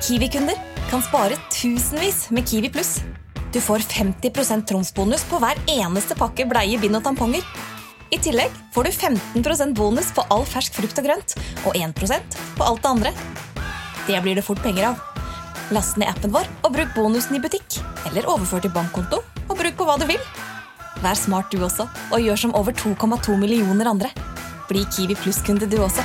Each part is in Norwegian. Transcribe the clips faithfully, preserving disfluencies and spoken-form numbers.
Kiwi-kunder kan spare tusenvis med Kiwi Plus. Du får femti prosent tromsbonus på hver eneste pakke bleie, bind og tamponger. I tillegg får du femten prosent bonus på all fersk frukt og grønt, og en prosent på alt det andre. Det blir det fort penger av. Last ned appen vår og bruk bonusen i butikk, eller overfør til bankkonto og bruk på hva du vil. Vær smart du også, og gjør som over to komma to millioner andre. Bli Kiwi Plus-kunde du også.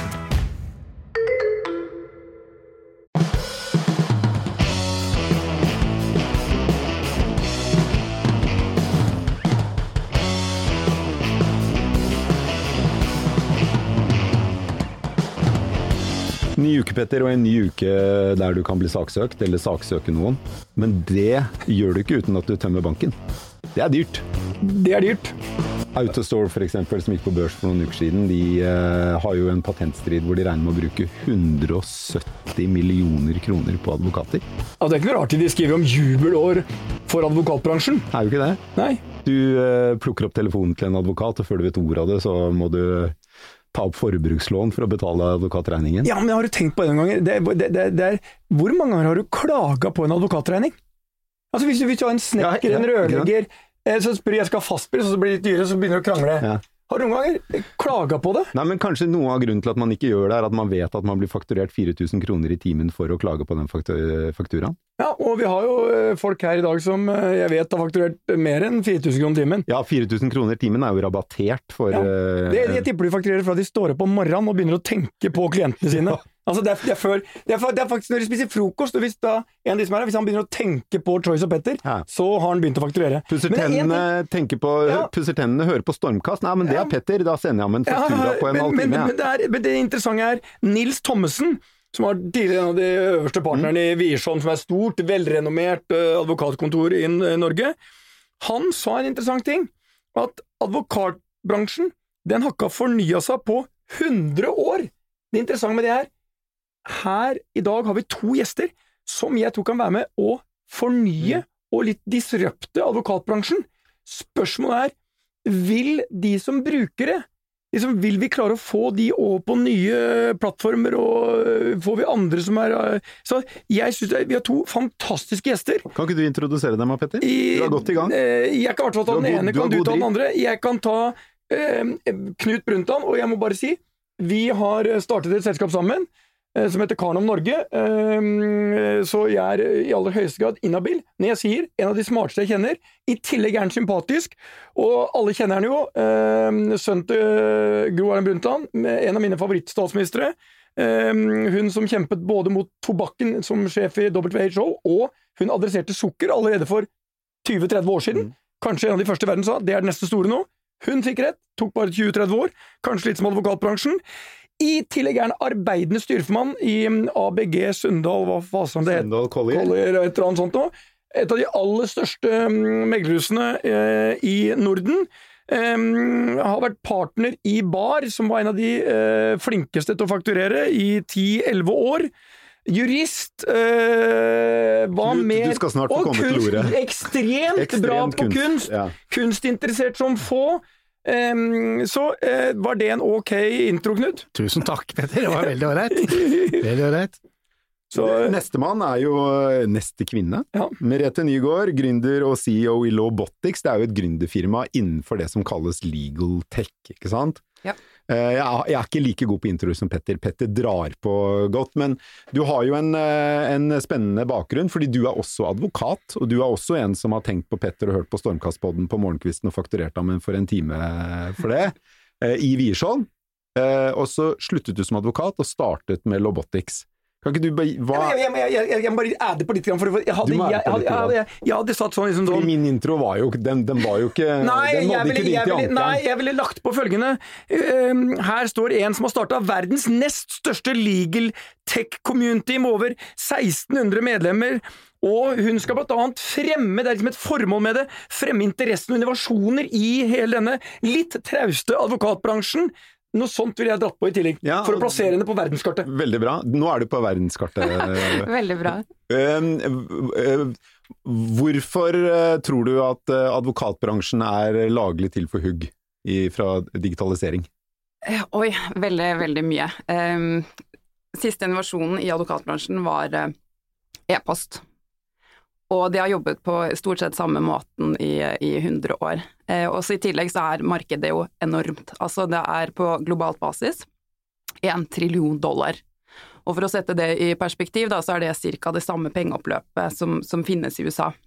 Ny uke, Petter, og en ny uke der du kan bli saksøkt, eller saksøke noen. Men det gjør du ikke uten at du tømmer banken. Det er dyrt. Det er dyrt. Autostore, for eksempel, som gikk på børs for noen uker siden, de uh, har jo en patentstrid hvor de regner med å bruke hundre og sytti millioner kroner på advokater. Ja, det er ikke noe rart de skriver om jubelår for advokatbransjen. Er jo ikke det? Nei. Du uh, plukker opp telefonen til en advokat, og før du vet ordet av det, så må du ta opp forbrukslån for å betale advokatregningen. Ja, men har du tenkt på det en gang? Det, det, det, det er, hvor mange ganger har du klaget på en advokatregning? Altså hvis du, hvis du har en snekker, ja, ja, en rørlegger, ja. Så spør jeg skal ha fastpris, og så blir det litt dyre, så begynner du å krangle. Ja. Har du noen ganger klaget på det? Nei, men kanskje noe av grunnen til at man ikke gjør det, er at man vet at man blir fakturert fire tusen kroner i timen for å klage på den fakturaen. Ja, og vi har jo folk her i dag som jeg vet har fakturert mer enn fire tusen kroner i timen. Ja, fire tusen kroner i timen er jo rabattert for... Ja. Det, jeg tipper de fakturerer fra de står opp om morgenen og begynner å tenke på klientene sine. Ja. Altså det er, det, er før, det, er, det er faktisk når de spiser frokost, og hvis, da, en av de som er her, hvis han begynner å tenke på Choice og Petter, ja. Så har han begynt å fakturere. Pusser tennene, tenker på, ja. pusser tennene, hører på stormkast. Nei, men det er Petter, da sender jeg ham en faktura ja, på en halv time. Men, men, det er, men det interessante er, Nils Thommessen, som har tidligere en av de øverste partnerne i Wiersholm, som er stort, velrenommert uh, advokatkontor i Norge, han sa en interessant ting, at advokatbransjen, den har ikke fornyet seg på hundre år. Det interessante med det er, her i dag har vi to gjester som jeg tror kan være med å fornye og litt disrupte advokatbransjen. Spørsmålet er, vil de som bruker det, liksom, vil vi klare å få de over på nye plattformer, og får vi andre som er... Så jeg synes vi har to fantastiske gjester. Kan ikke du introdusere dem, Petter? Du er godt i gang. Jeg kan i hvert fall ta den ene, kan du ta den andre. Jeg kan ta eh, Knut Bruntan, og jeg må bare si, vi har startet et selskap sammen, som heter Karnov Norge, så jeg er i aller høyeste grad inhabil når jeg sier en av de smarteste jeg kjenner. I tillegg er han sympatisk, og alle kjenner han jo. Sønnen til Gro Harlem Brundtland, en av mine favorittstatsministre. Hun som kjempet både mot tobakken som sjef i W H O, og hun adresserte sukker allerede for tjue til tretti år siden. Kanskje en av de første i verden sa, det er det neste store nå. Hun fikk rett, tok bare tjue til tretti år, kanskje litt som advokatbransjen. I tillegg er han arbeidende styreformann i A B G Sundal, hva fasen det heter? Sundal Collier. Collier, et eller annet sånt nå. Et av de aller største meglerhusene eh, i Norden. Eh, har vært partner i Bar, som var en av de eh, flinkeste til å fakturere i ti til elleve år. Jurist, eh, var du, mer... Du skal snart få komme kunst, til ordet. Ekstremt, ekstremt bra på kunst. kunst. Ja. Kunstinteressert som få. Um, så uh, var det en ok intro, Knut? Tusen takk, Petter. Det var veldig ålreit. Veldig ålreit. Så neste mann er jo neste kvinne. Ja. Merete Nygaard, gründer og C E O i Lawbotics. Det er jo et gründerfirma innenfor det som kalles legal tech, ikke sant? Ja. Jeg er ikke like god på intro som Petter. Petter drar på godt, men du har jo en, en spennende bakgrunn, fordi du er også advokat, og du er også en som har tenkt på Petter og hørt på Stormkastpodden på morgenkvisten og fakturert ham for en time for det, i Wiersholm. Og så sluttet du som advokat og startet med Lawbotics. Kan ikke du bare... Hva? Jeg, jeg, jeg, jeg, jeg må bare æde på litt, for jeg hadde, jeg, jeg, jeg, jeg, jeg, jeg hadde satt sånn liksom sånn... Min intro var jo, den, den var jo ikke... Nei, den jeg ville, jeg, ville, nei jeg ville lagt på følgende. Uh, her står en som har startet verdens nest største legal tech community med over seksten hundre medlemmer, og hun skal blant annet fremme, det er liksom et formål med det, fremme interessen og innovasjoner i hele denne litt trauste advokatbransjen. Noe sånt vil jeg dratt på i tillegg, ja, for å plassere henne på verdenskartet. Veldig bra. Nå er du på verdenskartet. Veldig bra. Hvorfor tror du at advokatbransjen er laglig til for hugg fra digitalisering? Oi, veldig, veldig mye. Siste innovasjonen i advokatbransjen var E-post. Og de har jobbet på stort sett samme måten i, i hundre år. Eh, også i tillegg så er markedet jo enormt. Altså det er på globalt basis en trillion dollar. Og for å sette det i perspektiv da, så er det cirka det samme pengeoppløpet som, som finnes i U S A.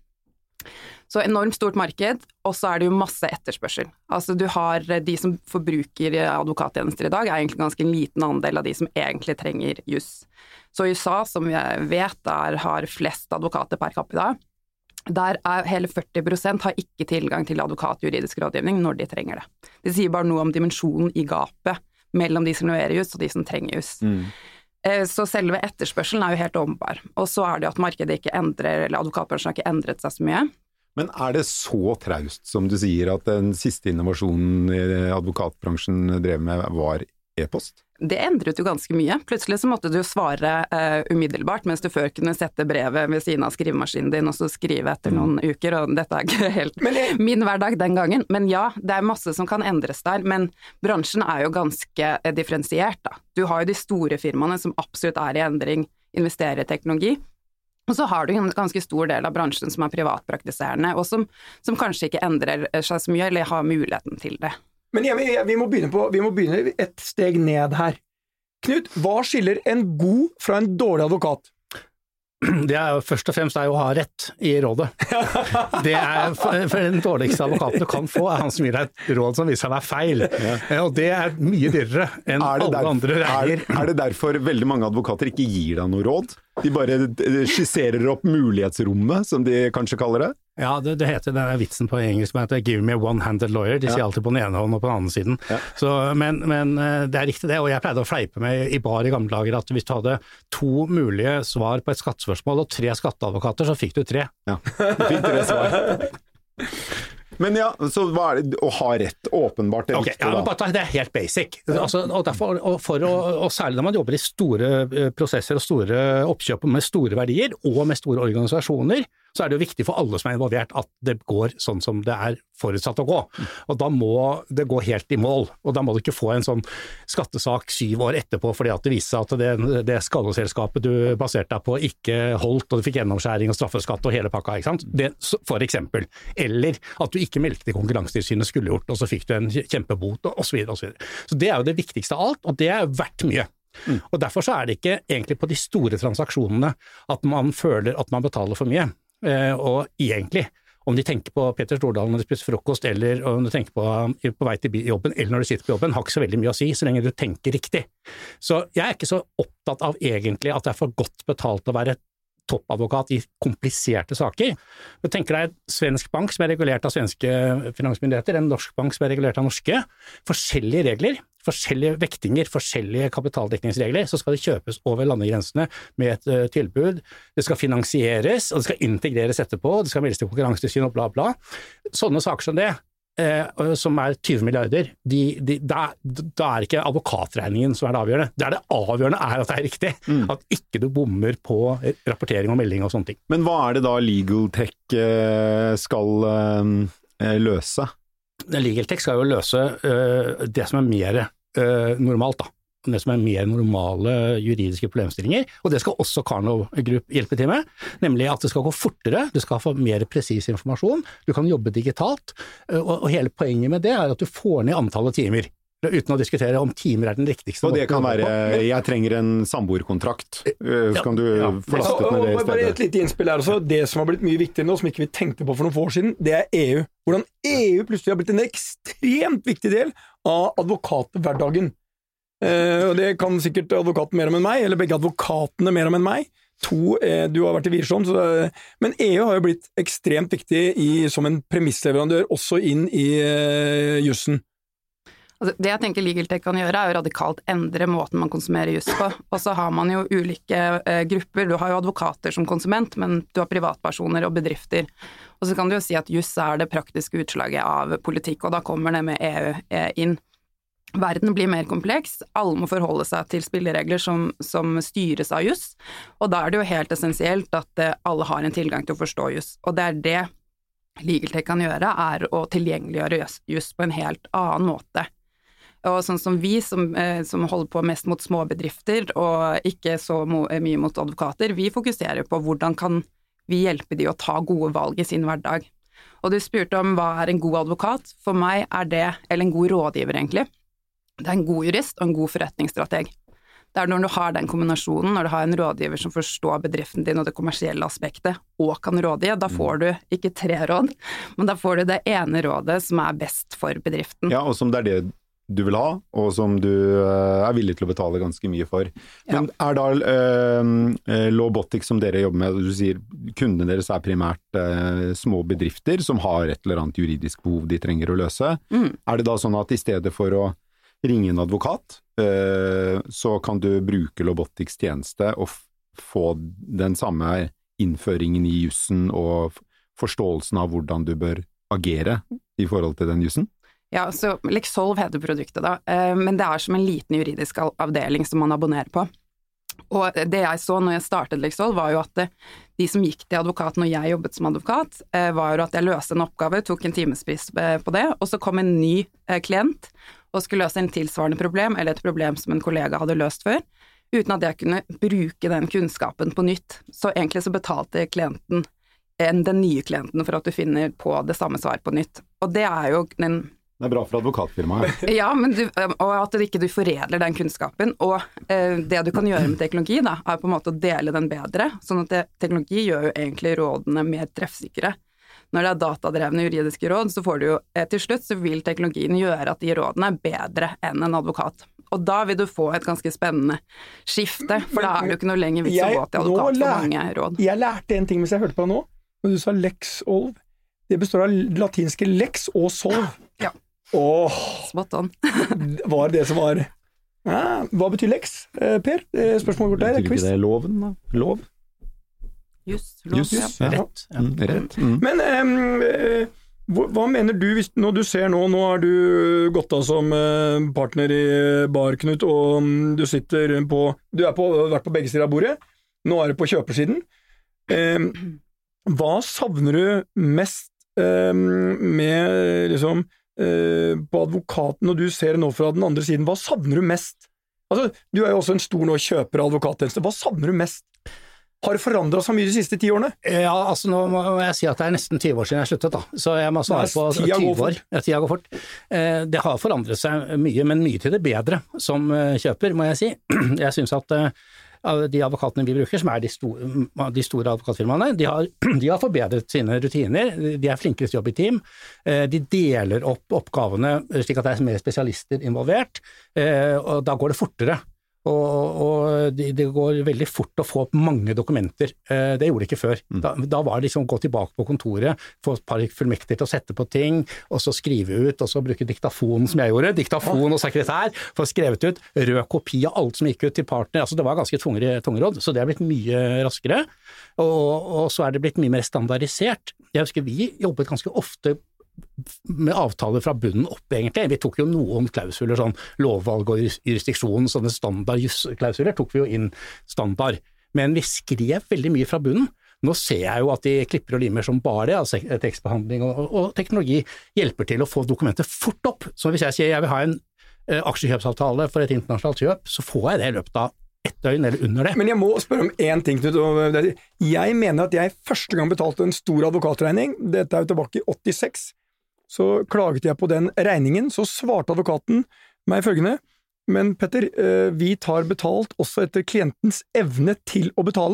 Så enormt stort marked, og så er det jo masse etterspørsel. Altså du har de som forbruker advokattjenester i dag, er egentlig ganske en liten andel av de som egentlig trenger juss. Så i U S A, som vi vet, der har flest advokater per capita, der er hele førti prosent har ikke tilgang til advokatjuridisk rådgivning når de trenger det. Det sier bare noe om dimensjonen i gapet mellom de som leverer juss og de som trenger juss. Mm. Så selve etterspørselen er jo helt åpenbar. Og så er det jo at markedet ikke endrer, eller advokatbransjen har ikke endret seg så mye. Men er det så traust som du sier at den siste innovasjonen advokatbransjen drev med var e-post? Det endret jo ganske mye. Plutselig så måtte du svare uh, umiddelbart, mens du før kunne sette brevet ved siden av skrivemaskinen din og så skrive etter noen mm. uker, og dette er ikke helt jeg... min hverdag den gangen. Men ja, det er masse som kan endres der, men bransjen er jo ganske uh, differensiert da. Du har jo de store firmaene som absolutt er i endring, investerer i teknologi, og så har du en ganske stor del av bransjen som er privatpraktiserende, og som, som kanskje ikke endrer seg så mye, eller har muligheten til det. Men jeg, jeg, vi, må begynne på, vi må begynne et steg ned her. Knut, hva skiller en god fra en dårlig advokat? Det er jo først og fremst er jo å ha rett i rådet. Det er for den dårligste advokaten du kan få, er han som gir deg et råd som viser seg å være feil. Ja. Og det er mye dyrere enn alle der, andre regner. Er, er det derfor veldig mange advokater ikke gir deg noe råd? De bare skisserer opp mulighetsrommet, som de kanskje kaller det? Ja, det, det heter, det er vitsen på engelsk, men heter give me a one-handed lawyer. De sier ja. alltid på den ene hånden og på den andre siden. Ja. Så, men, men det er riktig det, og jeg pleide å fleipe med i bar i gamle dager at hvis du hadde to mulige svar på et skattespørsmål og tre skatteadvokater, så fikk du tre. Ja, du fikk tre svar. Men ja, så hva er det å ha rett, åpenbart det okay, riktig ja, da? Bare ta, det er helt basic. Altså, og, derfor, og, for å, og særlig når man jobber i store prosesser og store oppkjøp med store verdier og med store organisasjoner, så er det jo viktig for alle som er involvert at det går sånn som det er forutsatt å gå. Og da må det gå helt i mål, og da må du ikke få en sånn skattesak syv år etterpå fordi at det viser seg at det, det skalleselskapet du baserte deg på ikke holdt, og du fikk gjennomskjæring og straffeskatt og hele pakka, ikke sant? Det, for eksempel. Eller at du ikke meldte til Konkurransetilsynet skulle gjort, og så fikk du en kjempebot, og så videre, og så videre. Så det er jo det viktigste av alt, og det er verdt mye. Mm. Og derfor så er det ikke egentlig på de store transaksjonene at man føler at man betaler for mye. Uh, og egentlig, om de tenker på Petter Stordalen når de spiser frokost, eller om du tenker på, på vei til jobben, eller når du sitter på jobben, har ikke så veldig mye å si, så lenge du tenker riktig. Så jeg er ikke så opptatt av egentlig at det er for godt betalt å være toppadvokat i kompliserte saker. Du tenker deg en svensk bank som er regulert av svenske finansmyndigheter, en norsk bank som er regulert av norske, forskjellige regler, forskjellige vektinger, forskjellige kapitaldekningsregler, så skal det kjøpes over landegrensene med et uh, tilbud. Det skal finansieres, og det skal integreres etterpå, det skal meldes til Konkurransetilsynet og bla bla. Sånne saker som det, eh, som er tyve milliarder, de, de, da, da er ikke advokatregningen som er det avgjørende. Det er det avgjørende er at det er riktig, mm. at ikke du bommer på rapportering og melding og sånne ting. Men hva er det da Legal Tech eh, skal eh, løse? Legal Tech skal jo løse uh, det som er mer uh, normalt, da. Det som er mer normale juridiske problemstillinger, og det skal også Karnov Group hjelpe til med, nemlig at det skal gå fortere, du skal få mer presis informasjon, du kan jobbe digitalt, uh, og, og hele poenget med det er at du får ned antallet timer. Uten å diskutere om timer er den riktigste. Og det kan være, jeg trenger en samboerkontrakt, så kan du ja, få lastet ned det i stedet. Bare et lite innspill her også, det som har blitt mye viktigere nå, som ikke vi tenkte på for noen få år siden, det er E U. Hvordan E U plutselig har blitt en ekstremt viktig del av advokathverdagen. Eh, og det kan sikkert advokaten mer om enn meg, eller begge advokatene mer om enn meg. To, eh, du har vært i Wiersholm, så, men E U har jo blitt ekstremt viktig i, som en premissleverandør, også inn i eh, jussen. Altså, det jeg tenker Legal Tech kan gjøre er jo radikalt endre måten man konsumerer juss på, og så har man jo ulike eh, grupper, du har jo advokater som konsument, men du har privatpersoner og bedrifter, og så kan du jo si at juss er det praktiske utslaget av politikk, og da kommer det med E U eh, inn. Verden blir mer kompleks, alle må forholde seg til spilleregler som, som styres av juss, og da er det jo helt essensielt at eh, alle har en tilgang til å forstå juss, og det er det Legal Tech kan gjøre, er å tilgjengeliggjøre juss på en helt annen måte. Og sånn som vi, som, eh, som holder på mest mot små bedrifter, og ikke så mo- mye mot advokater, vi fokuserer på hvordan kan vi hjelpe de å ta gode valg i sin hverdag. Og du spurte om hva er en god advokat. For meg er det, eller en god rådgiver egentlig, det er en god jurist og en god forretningsstrateg. Det er når du har den kombinasjonen, når du har en rådgiver som forstår bedriften din og det kommersielle aspektet, og kan rådgi, da får du ikke tre råd, men da får du det ene rådet som er best for bedriften. Ja, og som det er det du vil ha, og som du uh, er villig til å betale ganske mye for. Men ja. Er da uh, Lawbotics som dere jobber med, du sier kundene deres er primært uh, små bedrifter som har et eller annet juridisk behov de trenger å løse. Mm. Er det da sånn at i stedet for å ringe en advokat, uh, så kan du bruke Lawbotics tjeneste og f- få den samme innføringen i jussen og f- forståelsen av hvordan du bør agere i forhold til den jussen? Ja, så Lexolve heter produktet da, men det er som en liten juridisk avdeling som man abonnerer på. Og det jeg så når jeg startet Lexolve var jo at de som gikk til advokat når jeg jobbet som advokat, var jo at jeg løste en oppgave, tok en timespris på det, og så kom en ny klient og skulle løse en tilsvarende problem, eller et problem som en kollega hadde løst før, uten at jeg kunne bruke den kunnskapen på nytt. Så egentlig så betalte klienten den nye klienten for at du finner på det samme svar på nytt. Og det er jo den Det er bra for advokatfirmaet. Ja, men du, og at du ikke du foredler den kunnskapen, og eh, det du kan gjøre med teknologi da, er på en måte å dele den bedre, sånn at det, teknologi gjør jo egentlig rådene mer treffsikre. Når det er datadrevne juridiske råd, så får du jo, eh, til slutt så vil teknologien gjøre at de rådene er bedre enn en advokat. Og da vil du få et ganske spennende skifte, for da er det jo ikke noe lenger vits å gå til advokat for mange råd. Jeg lærte en ting mens jeg hørte på nå, når du sa Lexolve. Det består av latinske lex og solve. Ja. Åh, Spot on. var det som var ja, hva betyr lex, Per? Spørsmålet går der, betyr ikke det loven da? Lov? Just, lov, Just, ja. ja. Rett. Ja. Mm, rett. Mm. Men um, hva mener du, hvis, når du ser nå, nå har du gått av som partner i Bar, Knut, og du sitter på, du er på, har vært på begge sider av bordet, nå er du på kjøpersiden. Um, hva savner du mest um, med liksom på advokaten, når du ser det nå fra den andre siden, hva savner du mest? Altså, du er jo også en stor nå kjøper av advokattjeneste, hva savner du mest? Har det forandret så mye de siste ti årene? Ja, altså nå må jeg si at det er nesten tyve år siden jeg sluttet da, så jeg må svare på tyve år. Ja, tida går fort. Det har forandret seg mye, men mye til det bedre som kjøper, må jeg si. Jeg synes at de advokatene vi bruker, som er de store, de store advokatfirmaene, de har, de har forbedret sine rutiner, de er flinkere til å jobbe i team, de deler opp oppgavene slik at det er mer spesialister involvert, og da går det fortere. Og, og det, det går veldig fort å få opp mange dokumenter. Eh, det gjorde det ikke før. Da, da var det liksom å gå tilbake på kontoret, få et par fullmekter til å sette på ting, og så skrive ut, og så bruke diktafon som jeg gjorde, diktafon og sekretær, for å skrevet ut rød kopi av alt som gikk ut til partner. Altså det var ganske tungeråd, så det har blitt mye raskere, og, og så er det blitt mye mer standardisert. Jeg husker vi jobbet ganske ofte med avtaler fra bunnen opp egentlig. Vi tok jo noen klausuler, sånn lovvalg og jurisdiksjon, sånne standard jusklausuler tok vi jo inn standard. Men vi skrev veldig mye fra bunnen. Nå ser jeg jo at de klipper og limer som bare det, altså tekstbehandling og, og, og teknologi hjelper til å få dokumentet fort opp. Så hvis jeg sier jeg vil ha en uh, aksjekjøpsavtale for et internasjonalt kjøp, så får jeg det i løpet av ett døgn eller under det. Men jeg må spørre om én ting, Knut. Jeg mener at jeg første gang betalte en stor advokatregning, dette er jo tilbake i åttiseks, så klaget jeg på den regningen, så svarte advokaten meg følgende, men Petter, vi tar betalt også etter klientens evne til å betale.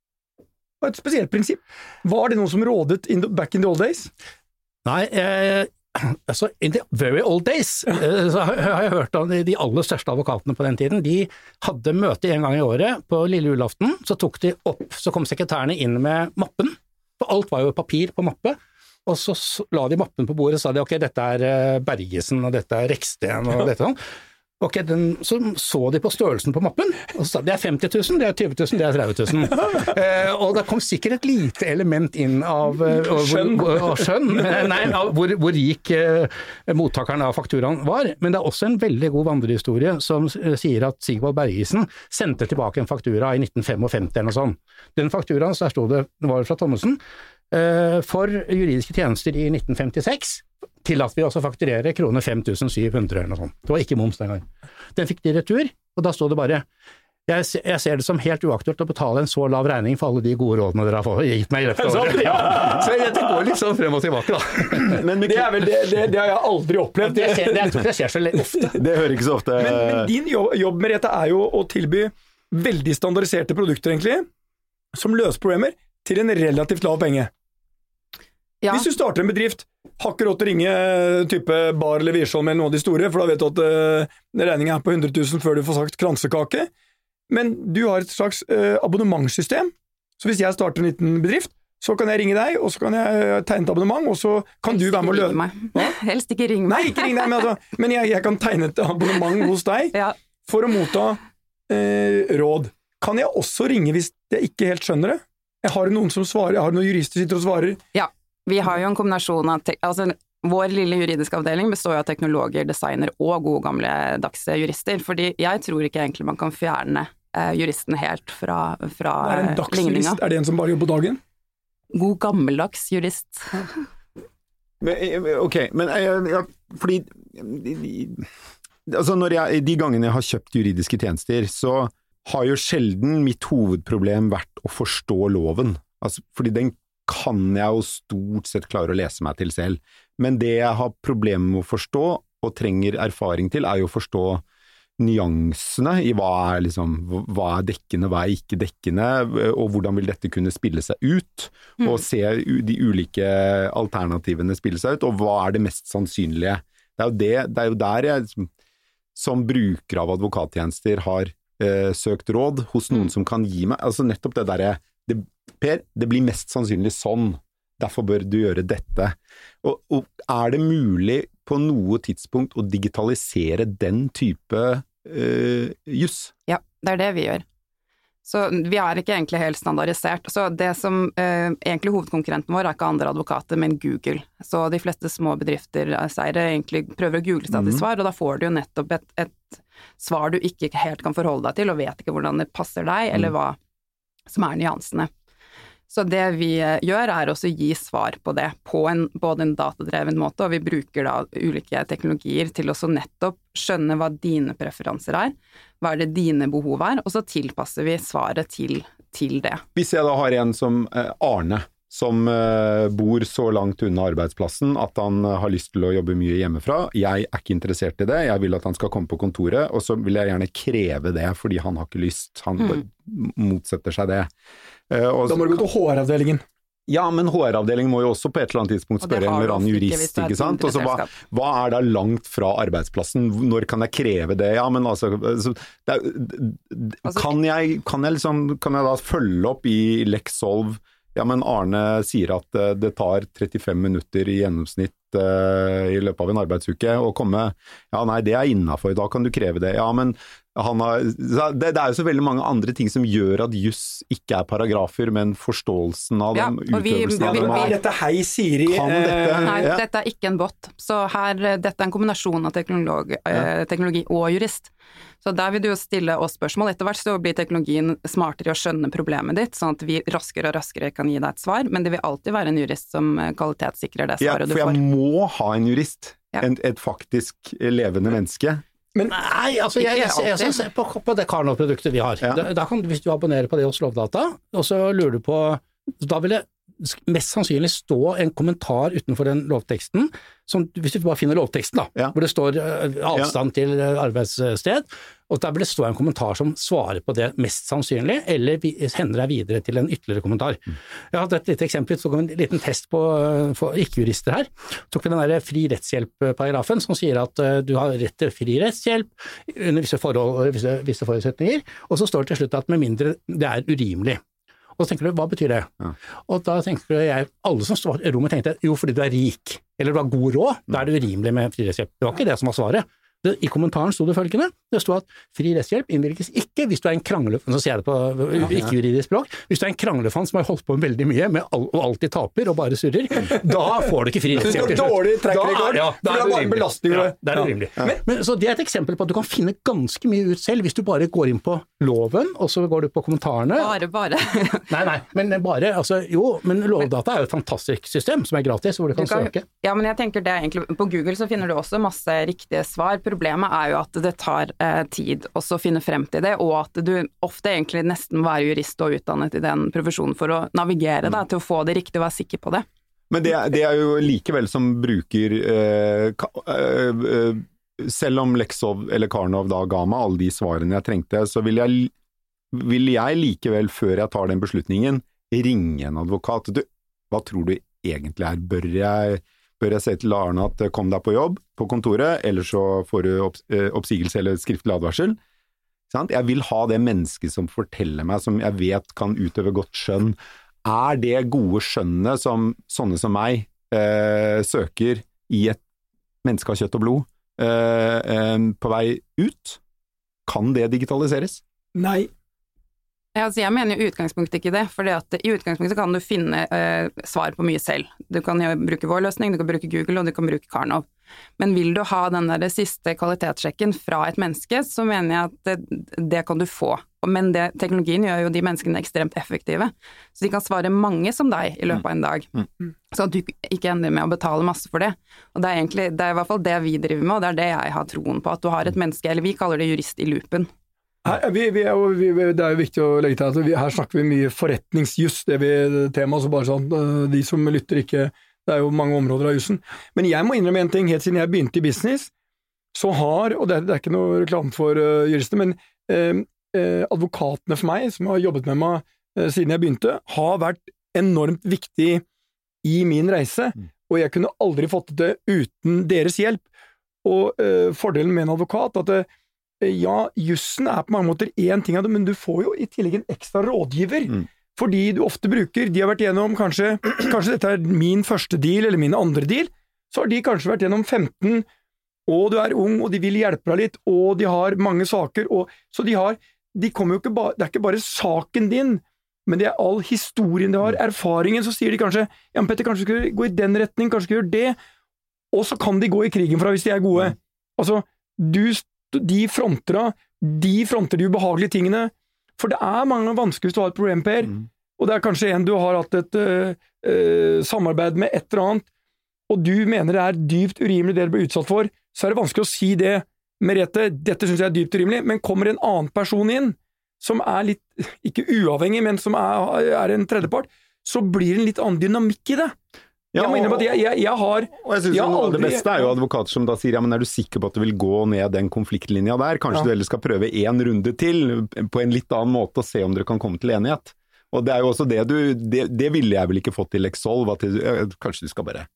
Det var et spesielt prinsipp. Var det noen som rådet in the, back in the old days? Nei, eh, altså in the very old days, eh, så har jeg hørt om de aller største advokatene på den tiden, de hadde møte en gang i året på lille julaften, så tok de opp, så kom sekretærene inn med mappen, for alt var jo papir på mappe, og så la de mappen på bordet og sa de, ok, dette er Bergesen, og dette er Reksten, og dette sånn. Ok, den, så så de på størrelsen på mappen, og så sa de, det er femti tusen, det er tyve tusen, det er tretti tusen. eh, og det kom sikkert et lite element inn av uh, skjønn, hvor, og skjønn nei, av hvor, hvor rik uh, mottakeren av fakturaen var. Men det er også en veldig god vandrehistorie som uh, sier at Sigvald Bergesen sendte tilbake en faktura i nitten femtifem eller noe sånt. Den fakturaen, så der stod det, det var fra Thommessen, uh, for juridiske tjenester i nitten femtiseks, til at vi også fakturerer kroner fem tusen syv hundre eller noe sånt. Det var ikke moms den gang. Den fikk de retur, og da stod det bare jeg, jeg ser det som helt uaktuelt å betale en så lav regning for alle de gode rådene dere har gitt meg i løpet av året. Ja. Så det går litt sånn frem og tilbake, da. Men det, er vel, det, det, det har jeg aldri opplevd. Det, skjer, det, jeg tror ikke det skjer så ofte. Det hører ikke så ofte. Men, men din jobb, jobb med dette er jo å tilby veldig standardiserte produkter, egentlig, som løser problemer til en relativt lav penge. Ja. Hvis du starter en bedrift, har ikke råd til å ringe type Bar eller Wiersholm med noen av de store, for da vet du at uh, regningen er på hundre tusen før du får sagt kransekake. Men du har et slags uh, abonnementssystem, så hvis jeg starter en liten bedrift, så kan jeg ringe deg, og så kan jeg tegne et abonnement, og så kan Helst du være med å løse. Hva? Helst ikke ring meg. Nei, ikke ring deg, men, altså, men jeg, jeg kan tegne et abonnement hos deg ja. For å motta uh, råd. Kan jeg også ringe hvis jeg ikke helt skjønner det? Jeg har noen som svarer, jeg har noen jurister som sitter og svarer. Ja. Vi har jo en kombinasjon av, altså vår lille juridiske avdeling består jo av teknologer, designer og gode gamle dagse jurister, fordi jeg tror ikke egentlig man kan fjerne eh, juristen helt fra, fra ligninga. Er det en dagsjurist? Er det en som bare jobber på dagen? God gammeldags jurist. Men, ok, men ja, fordi altså når jeg, de gangene jeg har kjøpt juridiske tjenester, så har jo sjelden mitt hovedproblem vært å forstå loven. Altså, fordi den kan jeg jo stort sett klare å lese meg til selv. Men det jeg har problemer med å forstå, og trenger erfaring til, er jo å forstå nyansene i hva er, liksom, hva er dekkende, hva er ikke dekkende, og hvordan vil dette kunne spille seg ut, mm. og se de ulike alternativene spille seg ut, og hva er det mest sannsynlige. Det er jo, det, det er jo der jeg som, som bruker av advokattjenester har eh, søkt råd hos noen mm. som kan gi meg, altså nettopp det der det, Per, det blir mest sannsynlig sånn, derfor bør du gjøre dette. Og, og er det mulig på noe tidspunkt å digitalisere den type uh, juss? Ja, det er det vi gjør. Så vi er ikke egentlig helt standardisert. Så det som uh, egentlig hovedkonkurrenten vår er ikke andre advokater, men Google. Så de fleste små bedrifter seiere egentlig prøver å google seg til svar, og da får du jo nettopp et, et svar du ikke helt kan forholde deg til, og vet ikke hvordan det passer deg, eller hva som er nyansene. Så det vi gjør er også å gi svar på det på en, både en datadreven måte, og vi bruker da ulike teknologier til å så nettopp skjønne hva dine preferanser er, hva er det dine behov er, og så tilpasser vi svaret til, til det. Hvis jeg da har en som eh, Arne, som eh, bor så langt unna arbeidsplassen at han eh, har lyst til å jobbe mye hjemmefra, jeg er ikke interessert i det, jeg vil at han skal komme på kontoret, og så vil jeg gjerne kreve det, fordi han har ikke lyst, han mm. motsetter seg det. Uh, da må du gå til H R-avdelingen. Ja, men H R-avdelingen må jo også på et eller annet tidspunkt spørre en eller annen jurist, ikke, ikke sant? Og så hva, hva er da langt fra arbeidsplassen? Når kan jeg kreve det? Ja, men altså, altså, det er, altså kan, jeg, kan, jeg liksom, kan jeg da følge opp i Lex Solv? Ja, men Arne sier at uh, det tar trettifem minutter i gjennomsnitt uh, i løpet av en arbeidsuke å komme. Ja, nei, det er innenfor, da kan du kreve det. Ja, men han har, det, det er jo så veldig mange andre ting som gjør at juss ikke er paragrafer, men forståelsen av dem, ja, utøvelsen av dem. Er dette hei Siri? Dette, nei, ja. Dette er ikke en bot. Så her, dette er en kombinasjon av teknologi, ja. teknologi og jurist. Så der vil du jo stille oss spørsmål. Etter hvert så blir teknologien smartere i å skjønne problemet ditt, sånn at vi raskere og raskere kan gi deg et svar, men det vil alltid være en jurist som kvalitetssikrer det svaret ja, du får. For jeg må ha en jurist, ja. en, et faktisk levende menneske. Men, Nei, altså jeg, jeg, jeg, jeg ser på, på det Karnov-produktet vi har. Ja. Da, da kan, hvis du abonnerer på det hos Lovdata, og så lurer du på, da vil det mest sannsynlig stå en kommentar utenfor den lovteksten, som, hvis du bare finner lovteksten da, ja. Hvor det står uh, avstand ja. Til arbeidssted, og der vil det stå en kommentar som svarer på det mest sannsynlig, eller vi, hender deg videre til en ytterligere kommentar. Mm. Jeg hadde et lite eksempel, så kom en liten test på for ikke-jurister her. Tok vi den der fri rettshjelp-paragrafen, som sier at uh, du har rett til fri rettshjelp under visse forhold, visse, visse forutsetninger, og så står det til slutt at med mindre det er urimelig. Og så tenker du, hva betyr det? Ja. Og da tenker jeg, alle som står i rommet tenkte, jo, fordi du er rik, eller du har god råd, da er det urimelig med fri rettshjelp. Det var ikke det som var svaret. Det, I kommentaren stod det følgende, Det står at fri rettshjelp innvilges ikke hvis du er en kranglefant, så sier jeg det på ikke-juridisk språk, hvis du er en kranglefant som har holdt på veldig mye med all, og alltid taper og bare surrer, da får du ikke fri rettshjelp. Det er dårlig trekkrekord, ja, for det er bare belastning. Ja, det er rimelig. Ja. Men, men, så det er et eksempel på at du kan finne ganske mye ut selv hvis du bare går inn på loven, og så går du på kommentarene. Bare, bare. nei, nei, men bare, altså, jo, men Lovdata er jo et fantastisk system som er gratis, hvor du kan, du kan søke. Ja, men jeg tenker det er egentlig, på Google så finner du også masse riktige svar. Problemet er jo at det tar eh, tid også å finne frem til det, og at du ofte egentlig nesten må være jurist og utdannet i den profesjonen for å navigere da, til å få det riktig og være sikker på det. Men det, det er jo likevel som bruker eh, ka, eh, eh, selv om Lexov eller Karnov da ga meg alle de svarene jeg trengte, så vil jeg, vil jeg likevel, før jeg tar den beslutningen, ringe en advokat. Du, hva tror du egentlig er? Bør jeg, bør jeg si til Arne at kom deg på jobb på kontoret, eller så får du opps, oppsigelse eller skriftlig advarsel? Sant? Jeg vil ha det mennesket som forteller meg, som jeg vet kan utøve godt skjønn. Er det gode skjønnet som sånne som meg eh, søker i et menneske av kjøtt og blod? Uh, uh, på vei ut, kan det digitaliseres? Nei. Ja, altså jeg mener i utgangspunktet ikke det, for i utgangspunktet kan du finne uh, svar på mye selv. Du kan jo bruke vår løsning, du kan bruke Google, og du kan bruke Karnov. Men vil du ha den der siste kvalitetssjekken fra et menneske, så mener jeg at det, det kan du få. Men det, teknologien gjør jo de menneskene ekstremt effektive. Så de kan svare mange som deg i løpet av en dag. Mm. Så at du ikke ender med å betale masse for det. Og det er egentlig, det er i hvert fall det vi driver med, og det er det jeg har troen på, at du har et menneske, eller vi kaller det jurist i loopen. Her, vi, vi er jo, vi, det er jo viktig å legge til at vi, her snakker vi mye forretningsjus, det er temaet, så bare sånn, de som lytter ikke, det er jo mange områder av jussen. Men jeg må innrømme en ting, helt siden jeg begynte i business, så har, og det er, det er ikke noe reklame for uh, jurister, men uh, uh, advokatene for meg, som har jobbet med meg uh, siden jeg begynte, har vært enormt viktig i min reise, mm. og jeg kunne aldri fått det uten deres hjelp. Og uh, fordelen med en advokat, at uh, ja, jussen er på mange måter en ting av det, men du får jo i tillegg en ekstra rådgiver, mm. fordi du ofte bruker, de har vært gjennom kanskje, kanskje dette er min første deal, eller min andre deal, så har de kanskje vært gjennom femten, og du er ung, og de vil hjelpe deg litt, og de har mange saker, og, så de har, de kommer jo ikke bare, det er ikke bare saken din, men det er all historien de har, erfaringen, så sier de kanskje, ja, men Petter, kanskje skal gå i den retning, kanskje skal gjøre det, og så kan de gå i krigen for deg hvis de er gode. Altså, du, de fronter deg, de fronter de ubehagelige tingene, for det er mange vanskelig hvis du har et problem, Per, mm. og det er kanskje en du har hatt et uh, uh, samarbeid med et eller annet, og du mener det er dypt urimelig det du blir utsatt for, så er det vanskelig å si det, Merete, dette synes jeg er dypt urimelig, men kommer en annen person inn, som er litt, ikke uavhengig, men som er, er en tredjepart, så blir det en litt annen dynamikk i det. Ja, jeg mener at jeg, jeg, jeg har og jeg synes jeg jo aldri, det beste er jo advokater som da sier, ja, men er du sikker på at du vil gå ned den konfliktlinja der? Kanskje ja. Du heller skal prøve en runde til, på en litt annen måte, og se om dere kan komme til enighet. Og det er jo også det du, det, det ville jeg vel ikke fått til Lexolv, at du, kanskje du skal bare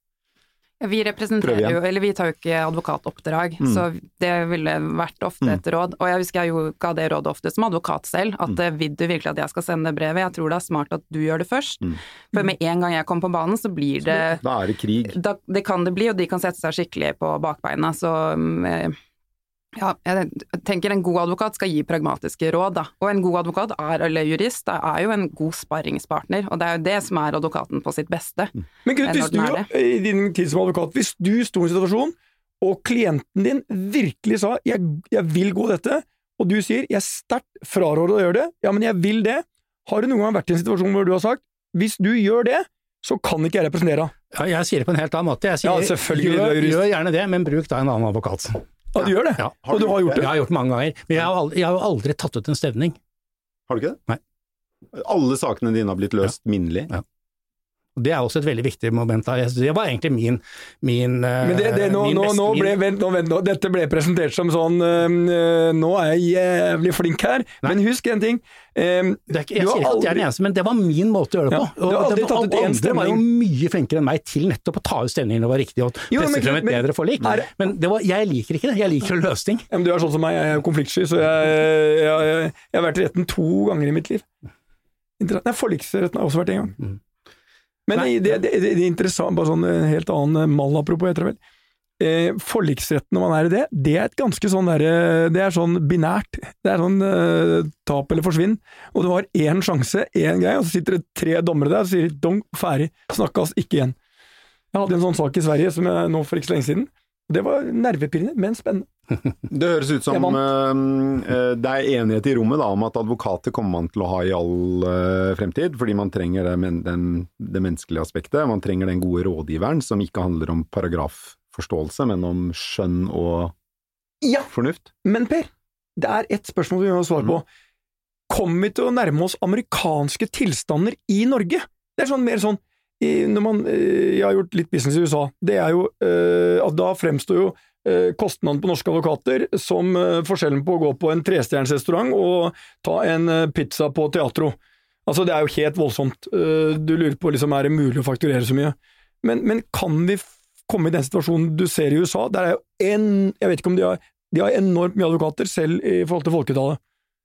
Vi representerer jo, eller vi tar jo ikke advokatoppdrag, mm. så det ville vært ofte et råd, og jeg husker jeg jo ga det rådet ofte som advokat selv, at mm. vil du virkelig at jeg skal sende det brevet? Jeg tror det er smart at du gjør det først, mm. for med en gang jeg kommer på banen, så blir det... Da er det krig. Da, det kan det bli, og de kan sette seg skikkelig på bakbeina, så... Ja, jeg tenker en god advokat skal gi pragmatiske råd, da. Og en god advokat er, eller jurist, da, er jo en god sparringspartner, og det er jo det som er advokaten på sitt beste. Men Gud, hvis du, i din tid som advokat, hvis du sto i en situasjon, og klienten din virkelig sa, jeg, jeg vil gå dette, og du sier, jeg sterkt fraråder å gjøre det, ja, men jeg vil det, har du noen gang vært i en situasjon hvor du har sagt, hvis du gjør det, så kan ikke jeg representere. Ja, jeg sier det på en helt annen måte. Jeg sier, ja, selvfølgelig, gjør, gjør gjerne det, men bruk da en annen advokat. Ja, du gjør det? Ja. Og du har gjort det? Jeg har gjort det mange ganger, men jeg har, aldri, jeg har jo aldri tatt ut en stevning. Har du ikke det? Nei. Alle sakene dine har blitt løst ja. Minnelig? Ja. Det er også et veldig viktig moment. Det var egentlig min, min Men det, det, nå, min nå, nå ble, vent, nå, vent, nå, dette ble presentert som sånn øh, nå er jeg jævlig flink her, Nei. Men husk en ting øh, det er ikke, Jeg sier ikke at jeg er den eneste, men det var min måte å gjøre det på. Ja, og det var, alle andre var jo mye flinkere enn meg til nettopp å ta ut stemningen og var riktig og presse frem et bedre forlik. Men, men det var, jeg liker ikke det. Jeg liker løsning. Ja, men du er sånn som meg, jeg er konfliktsky, så jeg, jeg, jeg, jeg har vært i retten to ganger i mitt liv. Nei, forliksretten har også vært en gang. Mm. Men det, det, det er interessant, bare sånn helt annen mal apropos, heter det vel. eh, forliksretten når man er i det, det er et ganske sånn der, det er sånn binært. Det er sånn eh, tap eller forsvinn. Og du har én sjanse, én greie, og så sitter det tre dommere der og sier dong, ferdig, snakkes ikke igjen. Jeg hadde en sånn sak i Sverige som jeg nå for ikke så lenge siden. Det var nervepirrende, men spennende. Det høres ut som uh, det er enighet i rommet da, om at advokater kommer man til å ha i all uh, fremtid, fordi man trenger det, men, den, det menneskelige aspektet, man trenger den gode rådgiveren som ikke handler om paragrafforståelse, men om skjønn og ja, fornuft. Men Per, det er et spørsmål vi må svare på. Kommer vi til å nærme oss amerikanske tilstander i Norge? Det er sånn mer sånn, i, når man, jeg har gjort litt business i U S A, det er jo, uh, at da fremstår jo kostnaden på norske advokater som forskjellen på å gå på en trestjerners restaurant og ta en pizza på teatro. Altså det er jo helt voldsomt. Du lurer på liksom, er det mulig å fakturere så mye? Men, men kan vi komme i den situasjonen du ser i U S A? Der er jo en, jeg vet ikke om de har, de har enormt mye advokater selv i forhold til folketallet.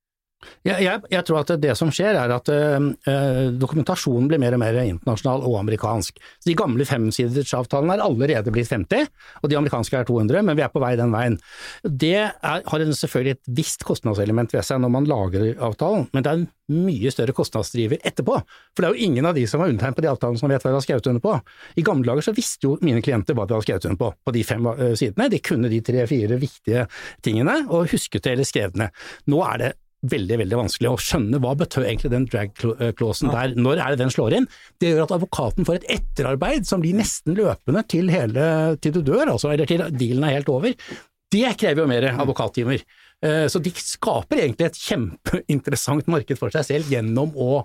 Jeg, jeg, jeg tror at det som skjer er at uh, dokumentasjonen blir mer og mer internasjonal og amerikansk. Så de gamle femsidersavtalene er allerede blitt femti, og de amerikanske er to hundre, men vi er på vei den veien. Det er, har en selvfølgelig et visst kostnadselement ved seg når man lager avtalen, men det er en mye større kostnadsdriver etterpå. For det er jo ingen av de som har undertegnet på de avtalene som vet hva de har skrevet under på. I gamle dager så visste jo mine klienter hva de har skrevet under på, på de fem uh, sidene. De kunne de tre-fire viktige tingene, og husket det eller skrevet ned. Nå er det veldig, veldig vanskelig å skjønne hva betød egentlig den drag-klausen der, når er det den slår inn. Det gjør at advokaten får et etterarbeid som blir nesten løpende til hele, til du dør, altså, eller til dealen er helt over. Det krever jo mer advokattimer. Så de skaper egentlig et kjempeinteressant marked for seg selv gjennom å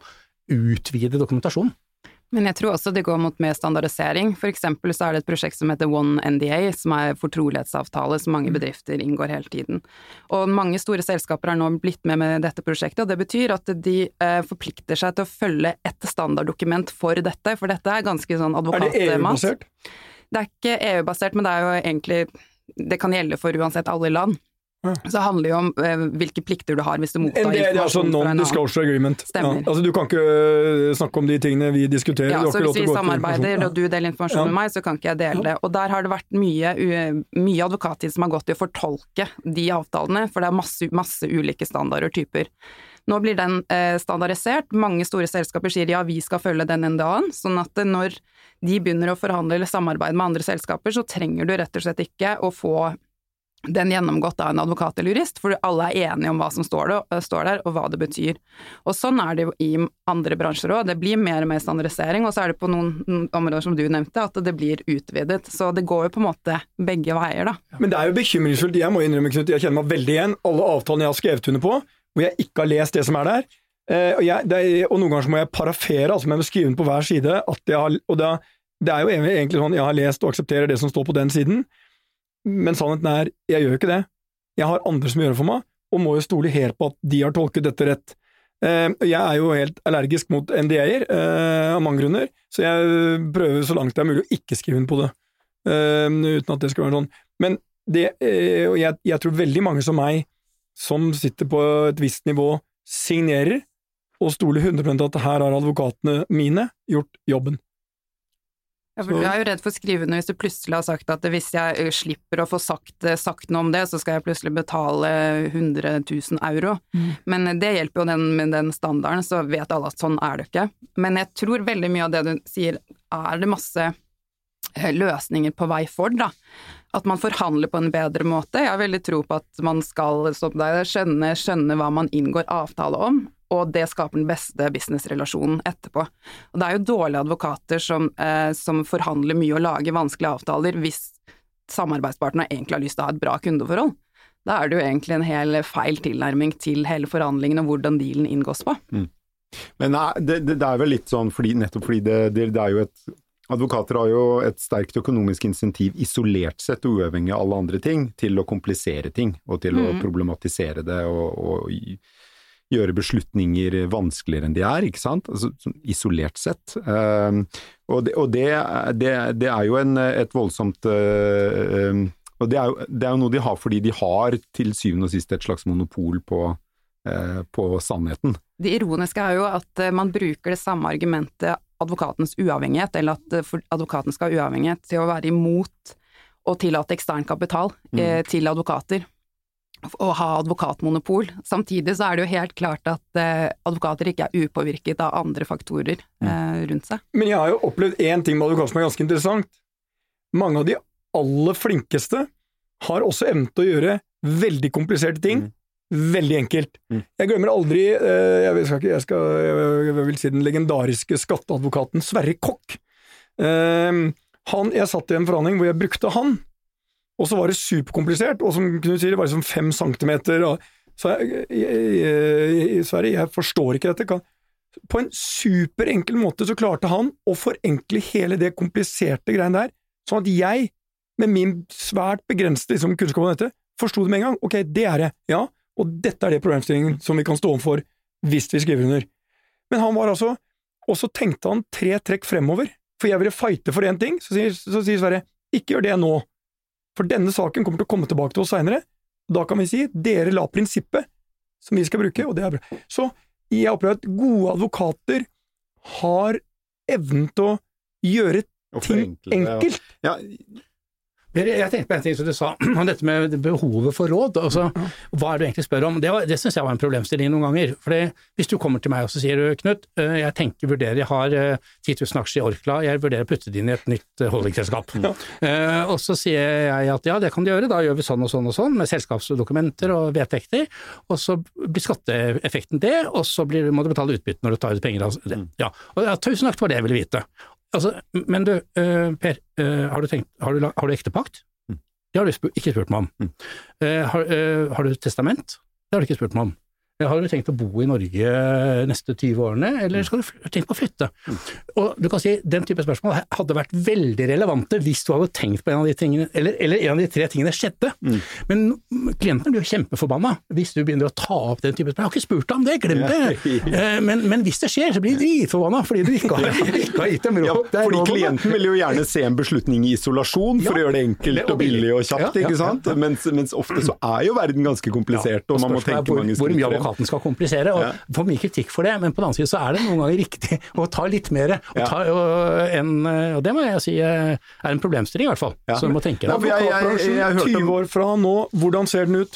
utvide dokumentasjonen. Men jeg tror også det går mot mer standardisering. For eksempel så er det et prosjekt som heter One N D A, som er fortrolighetsavtale som mange bedrifter inngår hele tiden. Og mange store selskaper har nå blitt med med dette prosjektet, og det betyr at de eh, forplikter seg til å følge et standarddokument for dette, for dette er ganske sånn advokatmat. Er det E U-basert? Det er ikke E U-basert, men det er jo egentlig, det kan gjelde for uansett alle land. Ja. Så det handler jo om eh, hvilke plikter du har hvis du mottar informasjon fra en annen. Det er altså non-disclosure agreement. Stemmer. Ja, altså du kan ikke snakke om de tingene vi diskuterer. Ja, så hvis vi samarbeider og du deler informasjon ja. med meg, så kan ikke jeg dele det. Og der har det vært mye, mye advokattid som har gått i å fortolke de avtalene, for det er masse, masse ulike standarder og typer. Nå blir den eh, standardisert. Mange store selskaper sier ja, vi skal følge den N D A-en, sånn at når de begynner å forhandle eller samarbeide med andre selskaper, så trenger du rett og slett ikke å få den gjennomgått av en advokat eller jurist, for alle er enige om hva som står, det, står der, og hva det betyr. Og sånn er det jo i andre bransjer også. Det blir mer og mer standardisering, og så er det på noen områder som du nevnte, at det blir utvidet. Så det går jo på en måte begge veier, da. Men det er jo bekymringsfullt. Jeg må innrømme, Knut, jeg kjenner meg veldig igjen. Alle avtalene jeg har skrevet under på, hvor jeg ikke har lest det som er der, og, jeg, det er, og noen ganger så må jeg parafere, altså jeg må skrive den på hver side, at jeg har, og det, det er jo egentlig sånn, jeg har lest og aksepterer det som står på den siden, men sannheten er, jeg gjør ikke det. Jeg har andre som gjør det for meg, og må jo stole helt på at de har tolket dette rett. Eh, jeg er jo helt allergisk mot N D A-er, eh, av mange grunner, så jeg prøver så langt det er mulig å ikke skrive inn på det, eh, uten at det skal være sånn. Men det, eh, jeg, jeg tror veldig mange som meg, som sitter på et visst nivå, signerer, og stoler hundre prosent at her har advokatene mine gjort jobben. Ja, for du er jo redd for å skrive under hvis du plutselig har sagt at hvis jeg slipper å få sagt, sagt noe om det, så skal jeg plutselig betale hundre tusen euro. Mm. Men det hjelper jo den, med den standarden, så vet alle at sånn er det ikke. Men jeg tror veldig mye av det du sier, er det masse løsninger på vei for, da. At man forhandler på en bedre måte. Jeg har veldig tro på at man skal skjønne, skjønne hva man inngår avtale om, og det skaper den beste businessrelasjonen etterpå. Og det er jo dårlige advokater som, eh, som forhandler mye og lager vanskelige avtaler hvis samarbeidspartnerne egentlig har lyst til å ha et bra kundeforhold. Da er det jo egentlig en hel feil tilnærming til hele forhandlingen og hvordan dealen inngås på. Mm. Men nei, det, det, det er vel litt sånn, fordi, nettopp fordi det, det, det er jo et advokater har jo et sterkt økonomisk insentiv isolert sett og uavhengig av alle andre ting til å komplisere ting og til mm. å problematisere det og, og gjøre beslutninger vanskeligere enn de er, ikke sant? Altså, isolert sett. Um, og det, og det, det, det er jo en, et voldsomt uh, um, og det er, jo, det er jo noe de har fordi de har til syvende og sist et slags monopol på, uh, på sannheten. Det ironiske er jo at man bruker det samme argumentet advokatens uavhengighet, eller at advokaten skal ha uavhengighet til å være imot å tillate ekstern kapital eh, til advokater, og ha advokatmonopol. Samtidig så er det jo helt klart at eh, advokater ikke er upåvirket av andre faktorer eh, rundt seg. Men jeg har jo opplevd en ting med advokat som er ganske interessant. Mange av de aller flinkeste har også evnet å gjøre veldig kompliserte ting, mm. veldig enkelt. Mm. Jeg glemmer aldri, eh, jeg, skal ikke, jeg, skal, jeg vil si den legendariske skatteadvokaten Sverre Kokk. Eh, han, jeg satt i en forhandling hvor jeg brukte han, og så var det superkomplisert, og som kunne si, det var liksom fem centimeter, og så jeg, jeg, jeg, Sverre, jeg forstår ikke dette. Kan, på en superenkel måte så klarte han å forenkle hele det kompliserte greiene der, sånn at jeg, med min svært begrensede liksom, kunnskap om dette, forstod det med en gang. Ok, det er det, ja, og dette er det problemstillingen som vi kan stå overfor hvis vi skriver under. Men han var altså, og så tenkte han tre trekk fremover, for jeg ville fighte for en ting, så sier, så sier Sverre, ikke gjør det nå. For denne saken kommer til å komme tilbake til oss senere. Da kan vi si, dere la prinsippet som vi skal bruke, og det er bra. Så jeg opplever at gode advokater har evnen til å gjøre ting enkelt. Ja. Jeg tenkte på en ting som du sa, om dette med behovet for råd, altså, hva er det du egentlig spør om? Det, var, det synes jeg var en problemstilling noen ganger, for hvis du kommer til meg og så sier du, Knut, jeg tenker, vurderer, jeg har ti tusen aksjer i Orkla, jeg vurderer å putte det inn i et nytt holdingselskap. Ja. Uh, og så sier jeg at ja, det kan du gjøre, da gjør vi sånn og sånn og sånn, med selskapsdokumenter og vedtekter, og så blir skatteeffekten det, og så blir, må du betale utbytte når du tar ut penger. Altså, det. Ja. Og ja, tusen takk for det jeg ville vite. Altså, men du, uh, Per, uh, har du tenkt, har du, har du ektepakt? Mm. Det har du spurt, ikke spurt meg om. Mm. Uh, har, uh, har du testament? Det har du ikke spurt meg om. Har du tenkt å bo i Norge neste tyve årene, eller skal du tenke på å flytte? Mm. Og du kan si, den type spørsmål hadde vært veldig relevante hvis du hadde tenkt på en av de tingene, eller, eller en av de tre tingene skjedde. Mm. Men klientene blir jo kjempeforbanna hvis du begynner å ta opp den type spørsmål. Jeg har ikke spurt deg om det, glem det! Ja. Men, men hvis det skjer, så blir de dritforbanna, fordi du ikke har, ikke har gitt dem råd. Ja, fordi klienten vil jo gjerne se en beslutning i isolasjon, for ja, å gjøre det enkelt og billig og kjapt, ja, ja, ikke sant? Ja, ja. Mens, mens ofte så er jo verden ganske komplisert, ja, og man må tenke hvor, mange skritt. Den skal komplisere, og ja. Får mye kritikk for det, men på den annen side så er det noen ganger riktig å ta litt mer, og, ta, og, en, og det må jeg si er en problemstilling i hvert fall, ja. Så du må tenke deg. Ja, jeg, jeg, jeg, jeg tyve år fra nå, hvordan ser den ut?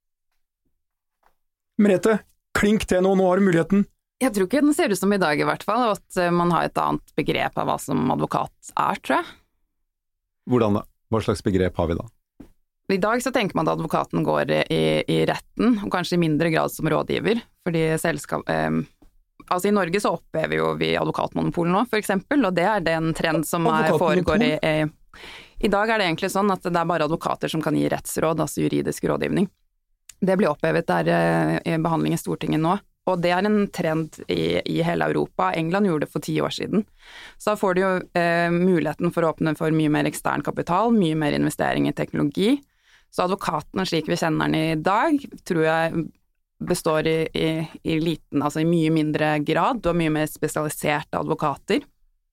Merete, klink til nå, nå har du muligheten. Jeg tror ikke den ser ut som i dag i hvert fall, og at man har et annet begrep av hva som advokat er, tror jeg. Hvordan da? Hva slags begrep har vi da? I dag så tenker man at advokaten går i, i retten, og kanskje i mindre grad som rådgiver, fordi selskap... Eh, altså i Norge så opphever jo vi advokatmonopol nå, for eksempel, og det er den trend som er, foregår i... Eh, I dag er det egentlig sånn at det er bare advokater som kan gi rettsråd, altså juridisk rådgivning. Det blir opphevet der eh, i behandling i Stortinget nå, og det er en trend i, i hele Europa. England gjorde det for ti år siden. Så da får du jo eh, muligheten for å åpne for mye mer ekstern kapital, mye mer investering i teknologi. Så advokatene slik vi kjenner den i dag, tror jeg består i, i, i liten, altså i mye mindre grad. Du har mye mer spesialiserte advokater.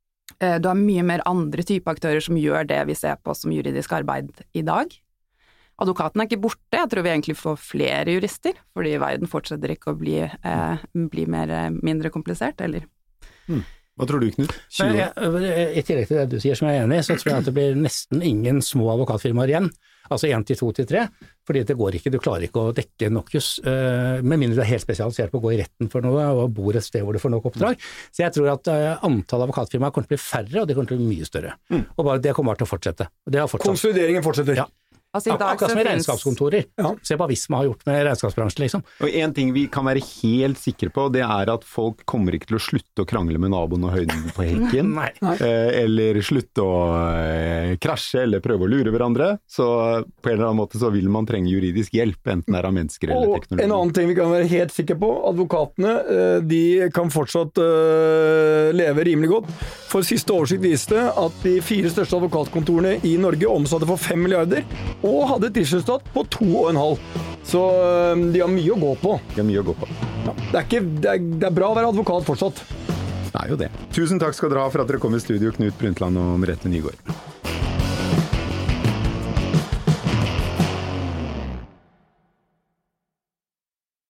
Du har mye mer andre type aktører som gjør det vi ser på som juridisk arbeid i dag. Advokaten er ikke borte, jeg tror vi egentlig får flere jurister, fordi verden fortsetter ikke å bli, eh, bli mer, mindre komplisert, eller... Mm. Hva tror du, Knut? I tillegg til det du sier som jeg er enig i, så tror jeg at det blir nesten ingen små advokatfirmaer igjen. Altså én til to til tre, fordi det går ikke, du klarer ikke å dekke nok jus, uh, med mindre du er helt spesialisert på å gå i retten for noe og bor et sted hvor du får nok oppdrag. Så jeg tror at uh, antall advokatfirmaer kommer til å bli færre, og det kommer til å bli mye større. Mm. Og bare det kommer til å fortsette. Det har fortsatt. Konsolideringen fortsetter. Ja. Altså, Ak akkurat som med regnskapskontorer. Ja. Se på hva Visma har gjort med regnskapsbransjen, liksom. Og en ting vi kan være helt sikre på, det er at folk kommer ikke til å slutte å krangle med naboen og høyden på hekken. Nei. Eh, eller slutte å eh, krasje eller prøve å lure hverandre. Så på en eller annen måte så vil man trenge juridisk hjelp, enten det er av mennesker eller og teknologi. En annen ting vi kan være helt sikre på, advokatene, de kan fortsatt uh, leve rimelig godt. For siste oversikt viste at de fire største advokatkontorene i Norge omsatte for fem milliarder, og hadde et driftsresultat på to og en halv. Så de har mye å gå på. De har mye å gå på. Ja, det, er ikke, det, er, det er bra å være advokat fortsatt. Det er jo det. Tusen takk skal dere ha for at dere kom i studio, Knut Brundtland og Merete Nygaard.